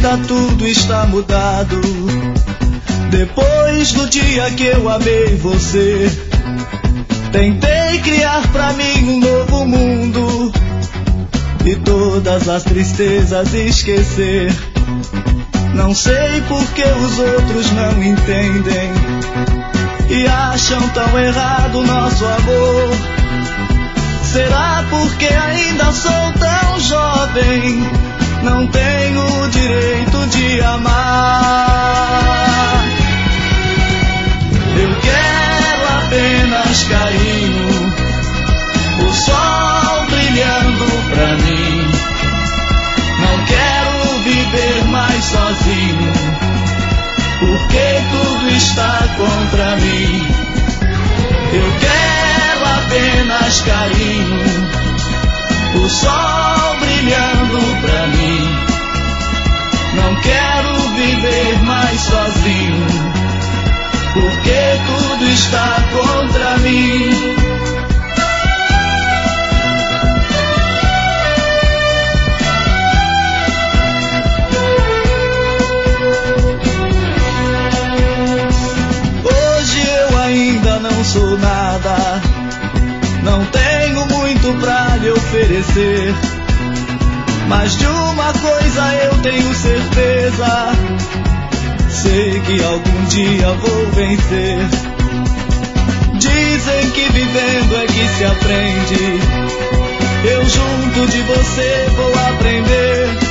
vida tudo está mudado. Depois do dia que eu amei você, tentei criar pra mim um novo mundo e todas as tristezas esquecer. Não sei por que os outros não entendem e acham tão errado o nosso amor. Será porque ainda sou tão jovem, não tenho o direito de amar? Eu quero apenas carinho, o sol brilhando pra mim. Não quero viver mais sozinho, porque tudo está contra mim. Eu quero apenas carinho, o sol brilhando pra mim. Não quero viver mais sozinho, porque tudo está contra mim. Hoje eu ainda não sou nada, não tenho muito pra lhe oferecer, mas de uma coisa eu tenho certeza: sei que algum dia vou vencer. Dizem que vivendo é que se aprende, eu junto de você vou aprender